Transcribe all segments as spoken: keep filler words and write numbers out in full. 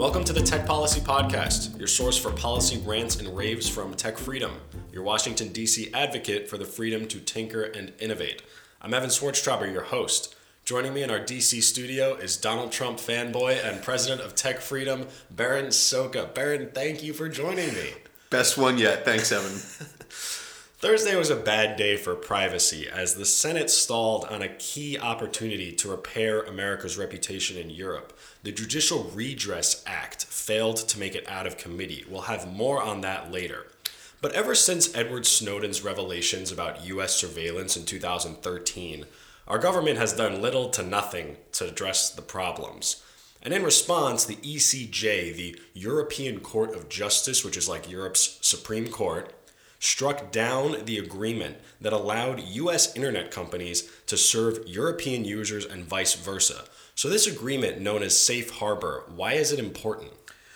Welcome to the Tech Policy Podcast, your source for policy rants and raves from Tech Freedom, your Washington, D C advocate for the freedom to tinker and innovate. I'm Evan Swartztrauber, your host. Joining me in our D C studio is Donald Trump fanboy and president of Tech Freedom, Berin Szoka. Berin, thank you for joining me. Best one yet. Thanks, Evan. Thursday was a bad day for privacy as the Senate stalled on a key opportunity to repair America's reputation in Europe. The Judicial Redress Act failed to make it out of committee. We'll have more on that later. But ever since Edward Snowden's revelations about U S surveillance in two thousand thirteen, our government has done little to nothing to address the problems. And in response, the E C J, the European Court of Justice, which is like Europe's Supreme Court, struck down the agreement that allowed U S internet companies to serve European users and vice versa. So this agreement, known as Safe Harbor, why is it important?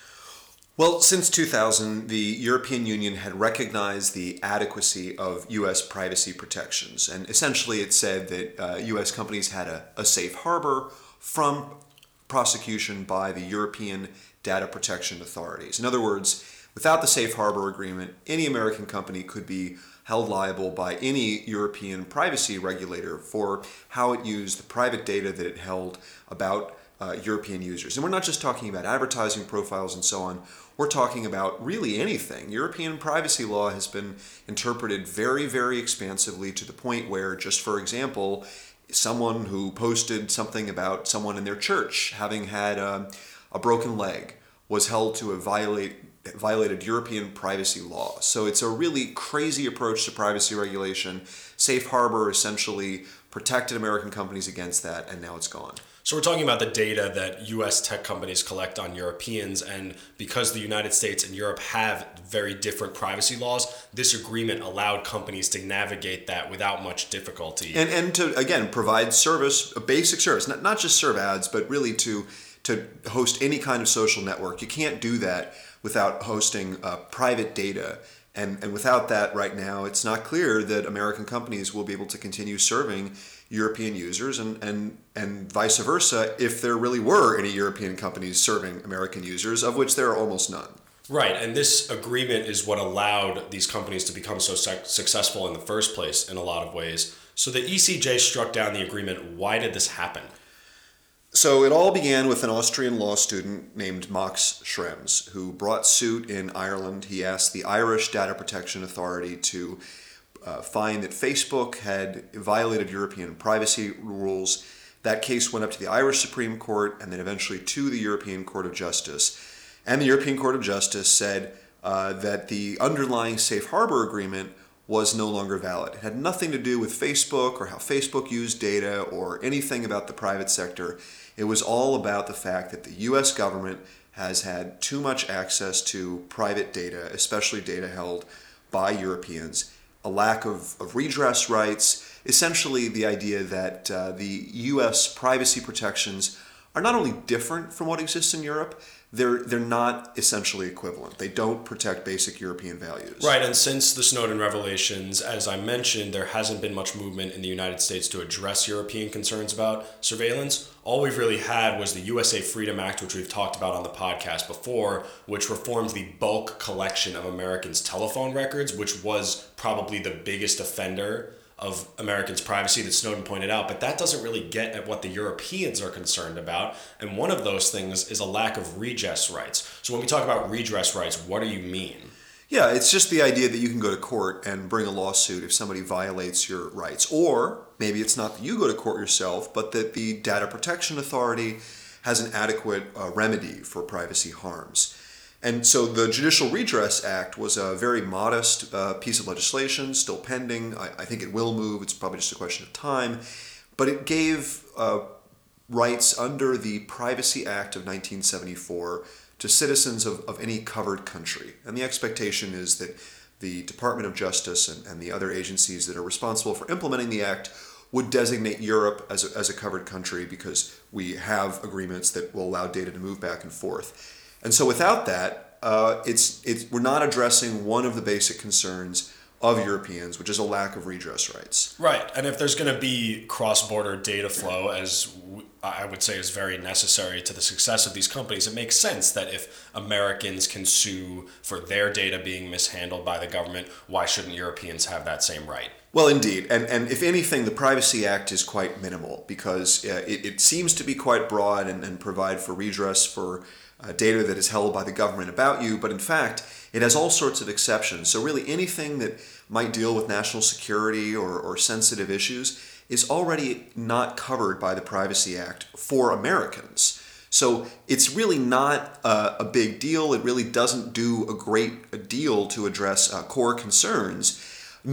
Well, since two thousand, the European Union had recognized the adequacy of U S privacy protections. And essentially it said that uh, U S companies had a, a safe harbor from prosecution by the European data protection authorities. In other words, without the Safe Harbor Agreement, any American company could be held liable by any European privacy regulator for how it used the private data that it held about uh, European users. And we're not just talking about advertising profiles and so on. We're talking about really anything. European privacy law has been interpreted very, very expansively to the point where, just for example, someone who posted something about someone in their church having had a, a broken leg was held to have violate, violated European privacy law. So it's a really crazy approach to privacy regulation. Safe Harbor essentially protected American companies against that, and now it's gone. So we're talking about the data that U S tech companies collect on Europeans, and because the United States and Europe have very different privacy laws, this agreement allowed companies to navigate that without much difficulty. And and to, again, provide service, a basic service, not, not just serve ads, but really to to host any kind of social network. You can't do that without hosting uh, private data. And, and without that right now, it's not clear that American companies will be able to continue serving European users and, and, and vice versa if there really were any European companies serving American users, of which there are almost none. Right, and this agreement is what allowed these companies to become so su- successful in the first place in a lot of ways. So the E C J struck down the agreement. Why did this happen? So it all began with an Austrian law student named Max Schrems, who brought suit in Ireland. He asked the Irish Data Protection Authority to uh, find that Facebook had violated European privacy rules. That case went up to the Irish Supreme Court and then eventually to the European Court of Justice. And the European Court of Justice said uh, that the underlying Safe Harbor Agreement was no longer valid. It had nothing to do with Facebook or how Facebook used data or anything about the private sector. It was all about the fact that the U S government has had too much access to private data, especially data held by Europeans, a lack of, of redress rights, essentially the idea that uh, the U S privacy protections are not only different from what exists in Europe, they're they're not essentially equivalent. They don't protect basic European values. Right, and since the Snowden revelations, as I mentioned, there hasn't been much movement in the United States to address European concerns about surveillance. All we've really had was the U S A Freedom Act, which we've talked about on the podcast before, which reformed the bulk collection of Americans' telephone records, which was probably the biggest offender of Americans' privacy that Snowden pointed out, but that doesn't really get at what the Europeans are concerned about, and one of those things is a lack of redress rights. So when we talk about redress rights, what do you mean? Yeah, it's just the idea that you can go to court and bring a lawsuit if somebody violates your rights, or maybe it's not that you go to court yourself, but that the Data Protection Authority has an adequate uh, remedy for privacy harms. And so the Judicial Redress Act was a very modest uh, piece of legislation, still pending. I, I think it will move. It's probably just a question of time. But it gave uh, rights under the Privacy Act of nineteen seventy-four to citizens of, of any covered country. And the expectation is that the Department of Justice and, and the other agencies that are responsible for implementing the act would designate Europe as a, as a covered country because we have agreements that will allow data to move back and forth. And so without that, uh, it's it's we're not addressing one of the basic concerns of Europeans, which is a lack of redress rights. Right, and if there's going to be cross-border data flow, as I would say is very necessary to the success of these companies. It makes sense that if Americans can sue for their data being mishandled by the government, why shouldn't Europeans have that same right? Well, indeed. And, and if anything, the Privacy Act is quite minimal because uh, it, it seems to be quite broad and, and provide for redress for uh, data that is held by the government about you. But in fact, it has all sorts of exceptions. So really anything that might deal with national security or, or sensitive issues is already not covered by the Privacy Act for Americans. So it's really not uh, a big deal. It really doesn't do a great deal to address uh, core concerns,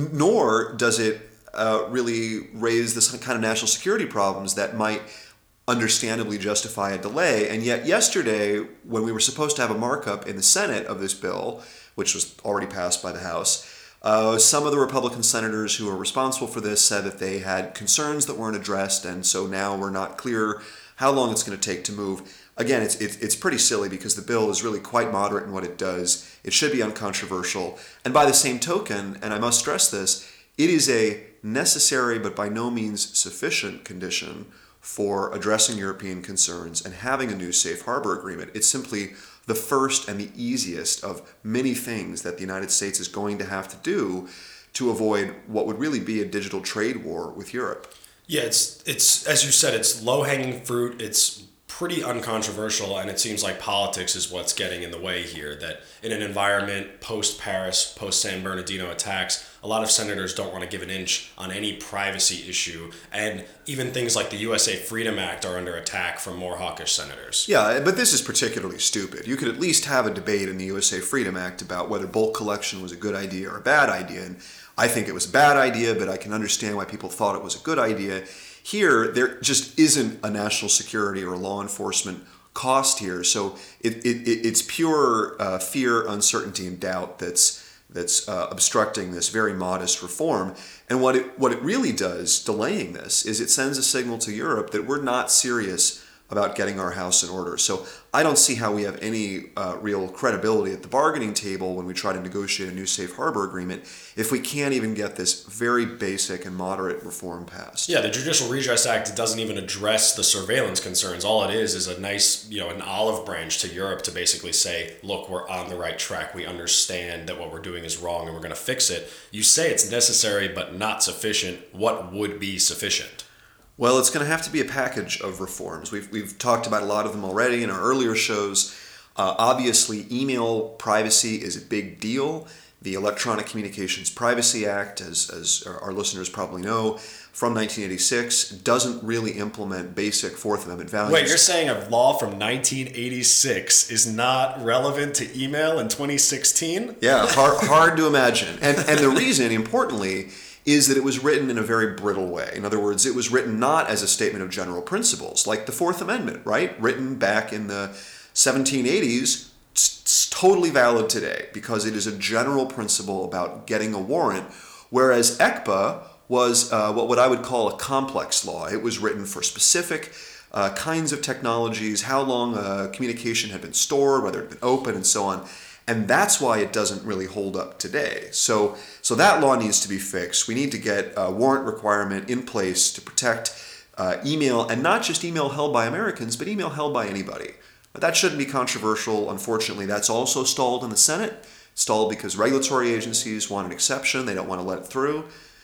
nor does it uh, really raise this kind of national security problems that might understandably justify a delay. And yet yesterday, when we were supposed to have a markup in the Senate of this bill, which was already passed by the House, Uh, some of the Republican senators who are responsible for this said that they had concerns that weren't addressed, and so now we're not clear how long it's going to take to move. Again, it's, it's it's pretty silly because the bill is really quite moderate in what it does. It should be uncontroversial. And by the same token, and I must stress this, it is a necessary but by no means sufficient condition for addressing European concerns and having a new safe harbor agreement. It's simply the first and the easiest of many things that the United States is going to have to do to avoid what would really be a digital trade war with Europe. Yeah, it's it's as you said, it's low-hanging fruit. It's pretty uncontroversial, and it seems like politics is what's getting in the way here. That in an environment post-Paris, post-San Bernardino attacks, a lot of senators don't want to give an inch on any privacy issue, and even things like the U S A Freedom Act are under attack from more hawkish senators. Yeah, but this is particularly stupid. You could at least have a debate in the U S A Freedom Act about whether bulk collection was a good idea or a bad idea, and I think it was a bad idea, but I can understand why people thought it was a good idea. Here, there just isn't a national security or law enforcement cost here, so it, it, it's pure uh, fear, uncertainty, and doubt that's that's uh, obstructing this very modest reform. And what it what it really does, delaying this, is it sends a signal to Europe that we're not serious about getting our house in order. So I don't see how we have any uh, real credibility at the bargaining table when we try to negotiate a new safe harbor agreement if we can't even get this very basic and moderate reform passed. Yeah, the Judicial Redress Act doesn't even address the surveillance concerns. All it is is a nice, you know, an olive branch to Europe to basically say, look, we're on the right track. We understand that what we're doing is wrong and we're going to fix it. You say it's necessary but not sufficient. What would be sufficient? Well, it's going to have to be a package of reforms. We've, we've talked about a lot of them already in our earlier shows. Uh, obviously, email privacy is a big deal. The Electronic Communications Privacy Act, as, as our listeners probably know, from nineteen eighty-six, doesn't really implement basic Fourth Amendment values. Wait, you're saying a law from nineteen eighty-six is not relevant to email in twenty sixteen? Yeah, hard, hard to imagine. And, and the reason, importantly, is that it was written in a very brittle way. In other words, it was written not as a statement of general principles, like the Fourth Amendment, right? Written back in the seventeen eighties, it's totally valid today because it is a general principle about getting a warrant, whereas E C P A was uh, what, what I would call a complex law. It was written for specific uh, kinds of technologies, how long uh, communication had been stored, whether it had been open, and so on. And that's why it doesn't really hold up today. So, so that law needs to be fixed. We need to get a warrant requirement in place to protect uh, email, and not just email held by Americans, but email held by anybody. But that shouldn't be controversial. Unfortunately, that's also stalled in the Senate. Stalled because regulatory agencies want an exception. They don't want to let it through.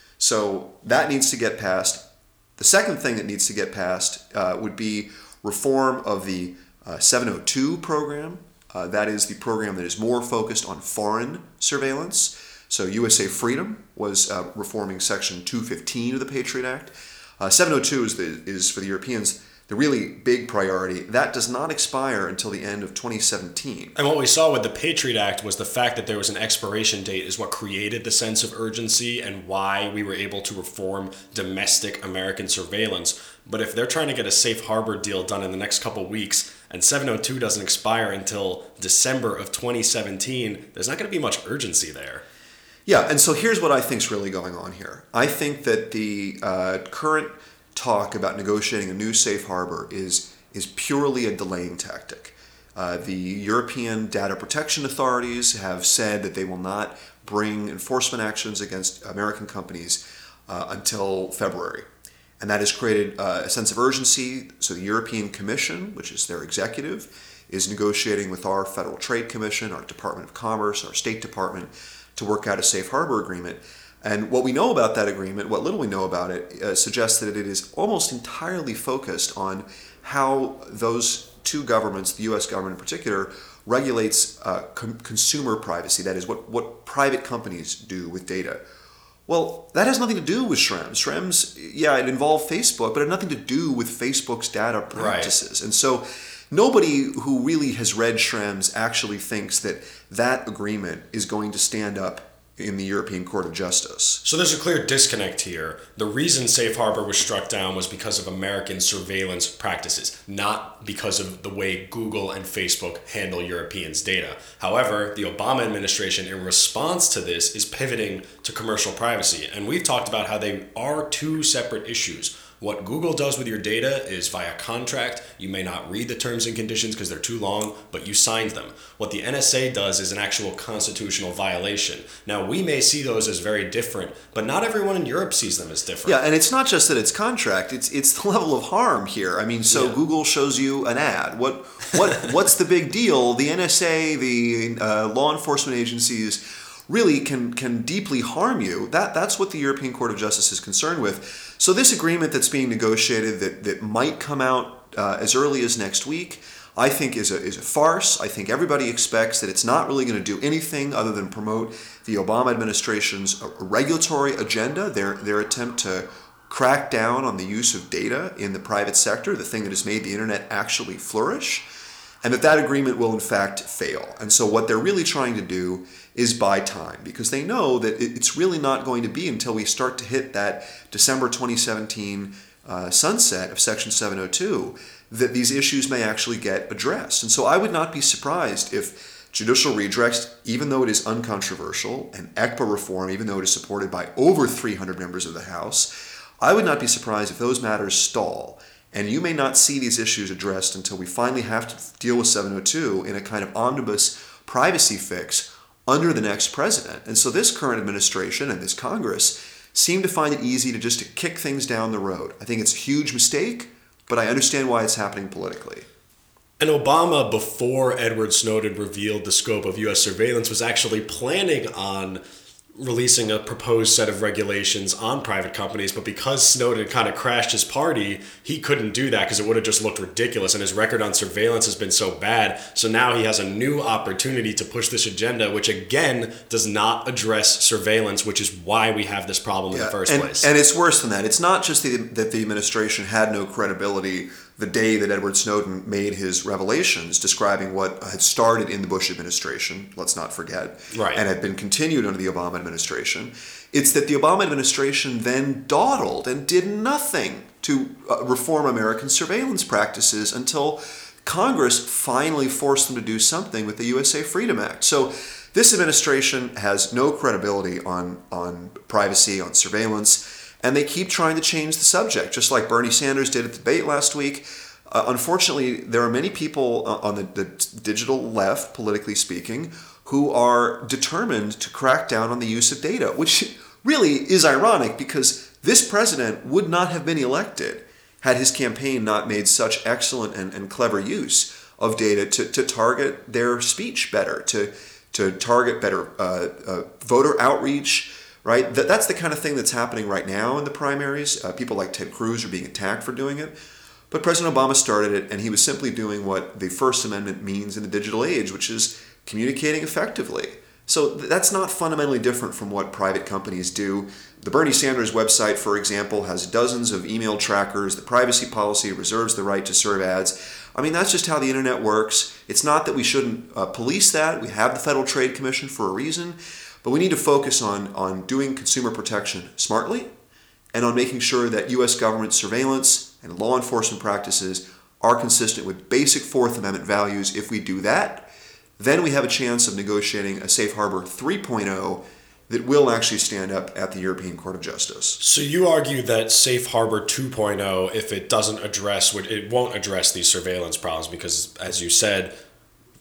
So that needs to get passed. The second thing that needs to get passed uh, would be reform of the uh, seven oh two program. Uh, that is the program that is more focused on foreign surveillance. So U S A Freedom was uh, reforming Section two fifteen of the Patriot Act. Uh, seven oh two is, the, is for the Europeans the really big priority. That does not expire until the end of twenty seventeen. And what we saw with the Patriot Act was the fact that there was an expiration date is what created the sense of urgency and why we were able to reform domestic American surveillance. But if they're trying to get a safe harbor deal done in the next couple weeks and seven oh two doesn't expire until December of twenty seventeen, there's not going to be much urgency there. Yeah, and so here's what I think is really going on here. I think that the uh, current talk about negotiating a new safe harbor is is purely a delaying tactic. Uh, the European data protection authorities have said that they will not bring enforcement actions against American companies uh, until February. And that has created uh, a sense of urgency. So the European Commission, which is their executive, is negotiating with our Federal Trade Commission, our Department of Commerce, our State Department to work out a safe harbor agreement. And what we know about that agreement, what little we know about it, uh, suggests that it is almost entirely focused on how those two governments, the U S government in particular, regulates uh, com- consumer privacy. That is, what, what private companies do with data. Well, that has nothing to do with Schrems. Schrems, yeah, it involved Facebook, but it had nothing to do with Facebook's data practices. Right. And so nobody who really has read Schrems actually thinks that that agreement is going to stand up in the European Court of Justice. So there's a clear disconnect here. The reason Safe Harbor was struck down was because of American surveillance practices, not because of the way Google and Facebook handle Europeans' data. However, the Obama administration, in response to this, is pivoting to commercial privacy. And we've talked about how they are two separate issues. What Google does with your data is via contract. You may not read the terms and conditions because they're too long, but you signed them. What the N S A does is an actual constitutional violation. Now, we may see those as very different, but not everyone in Europe sees them as different. Yeah, and it's not just that it's contract, it's it's the level of harm here. I mean, so yeah. Google shows you an ad. What what what's the big deal? The N S A, the uh, law enforcement agencies really can can deeply harm you. That that's what the European Court of Justice is concerned with. So this agreement that's being negotiated that, that might come out uh, as early as next week, I think is a is a farce. I think everybody expects that it's not really going to do anything other than promote the Obama administration's regulatory agenda, their their attempt to crack down on the use of data in the private sector, the thing that has made the internet actually flourish, and that that agreement will in fact fail. And so what they're really trying to do is buy time, because they know that it's really not going to be until we start to hit that December twenty seventeen uh, sunset of Section seven oh two that these issues may actually get addressed. And so I would not be surprised if judicial redress, even though it is uncontroversial, and E C P A reform, even though it is supported by over three hundred members of the House, I would not be surprised if those matters stall. And you may not see these issues addressed until we finally have to deal with seven oh two in a kind of omnibus privacy fix under the next president. And so this current administration and this Congress seem to find it easy to just to kick things down the road. I think it's a huge mistake, but I understand why it's happening politically. And Obama, before Edward Snowden revealed the scope of U S surveillance, was actually planning on releasing a proposed set of regulations on private companies, but because Snowden kind of crashed his party, he couldn't do that because it would have just looked ridiculous, and his record on surveillance has been so bad. So now he has a new opportunity to push this agenda, which again does not address surveillance, which is why we have this problem yeah, in the first and, place. And it's worse than that. It's not just the, that the administration had no credibility the day that Edward Snowden made his revelations describing what had started in the Bush administration, let's not forget, right. and had been continued under the Obama administration. It's that the Obama administration then dawdled and did nothing to uh, reform American surveillance practices until Congress finally forced them to do something with the U S A Freedom Act. So this administration has no credibility on, on privacy, on surveillance, and they keep trying to change the subject, just like Bernie Sanders did at the debate last week. Uh, unfortunately, there are many people uh, on the, the digital left, politically speaking, who are determined to crack down on the use of data, which really is ironic because this president would not have been elected had his campaign not made such excellent and, and clever use of data to, to target their speech better, to, to target better uh, uh, voter outreach. Right, that, that's the kind of thing that's happening right now in the primaries. Uh, people like Ted Cruz are being attacked for doing it. But President Obama started it, and he was simply doing what the First Amendment means in the digital age, which is communicating effectively. So th- that's not fundamentally different from what private companies do. The Bernie Sanders website, for example, has dozens of email trackers. The privacy policy reserves the right to serve ads. I mean, that's just how the internet works. It's not that we shouldn't uh, police that. We have the Federal Trade Commission for a reason. But we need to focus on, on doing consumer protection smartly and on making sure that U S government surveillance and law enforcement practices are consistent with basic Fourth Amendment values. If we do that, then we have a chance of negotiating a Safe Harbor three point oh that will actually stand up at the European Court of Justice. So you argue that Safe Harbor two point oh, if it doesn't address, it won't address these surveillance problems because, as you said,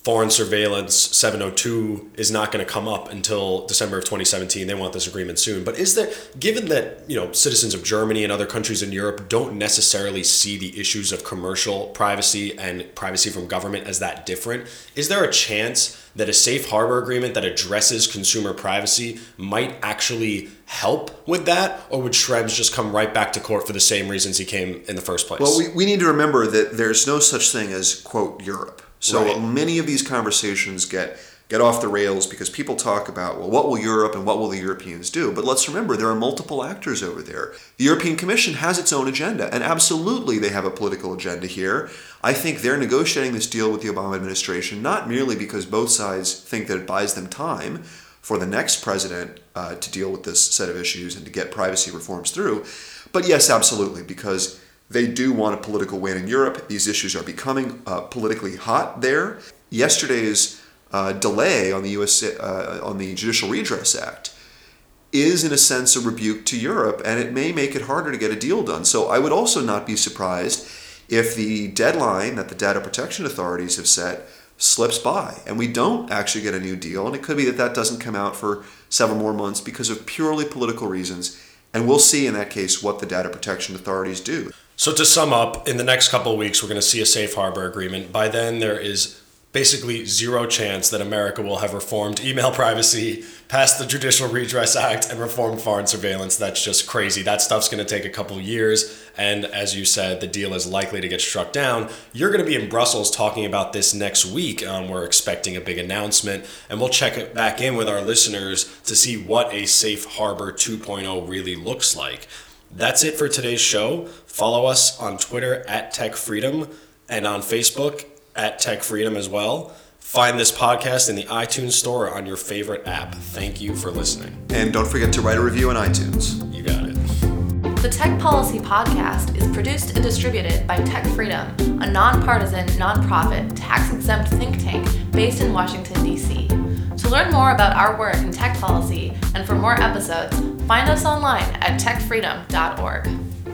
foreign surveillance seven oh two is not going to come up until December of twenty seventeen. They want this agreement soon. But is there, given that, you know, citizens of Germany and other countries in Europe don't necessarily see the issues of commercial privacy and privacy from government as that different, is there a chance that a safe harbor agreement that addresses consumer privacy might actually help with that? Or would Schrems just come right back to court for the same reasons he came in the first place? Well, we, we need to remember that there's no such thing as, quote, Europe. So right. many of these conversations get get off the rails because people talk about, well, what will Europe and what will the Europeans do? But let's remember, there are multiple actors over there. The European Commission has its own agenda, and absolutely they have a political agenda here. I think they're negotiating this deal with the Obama administration, not merely because both sides think that it buys them time for the next president uh, to deal with this set of issues and to get privacy reforms through, but yes, absolutely, because they do want a political win in Europe. These issues are becoming uh, politically hot there. Yesterday's uh, delay on the U S uh, on the Judicial Redress Act is, in a sense, a rebuke to Europe, and it may make it harder to get a deal done. So I would also not be surprised if the deadline that the data protection authorities have set slips by and we don't actually get a new deal. And it could be that that doesn't come out for several more months because of purely political reasons. And we'll see in that case what the data protection authorities do. So to sum up, in the next couple of weeks, we're going to see a safe harbor agreement. By then, there is basically zero chance that America will have reformed email privacy, passed the Judicial Redress Act, and reformed foreign surveillance. That's just crazy. That stuff's going to take a couple of years. And as you said, the deal is likely to get struck down. You're going to be in Brussels talking about this next week. Um, we're expecting a big announcement, and we'll check it back in with our listeners to see what a safe harbor two point oh really looks like. That's it for today's show. Follow us on Twitter at Tech Freedom and on Facebook at Tech Freedom as well. Find this podcast in the iTunes store or on your favorite app. Thank you for listening. And don't forget to write a review on iTunes. You got it. The Tech Policy Podcast is produced and distributed by Tech Freedom, a nonpartisan, nonprofit, tax-exempt think tank based in Washington, D C. To learn more about our work in tech policy and for more episodes, find us online at tech freedom dot org.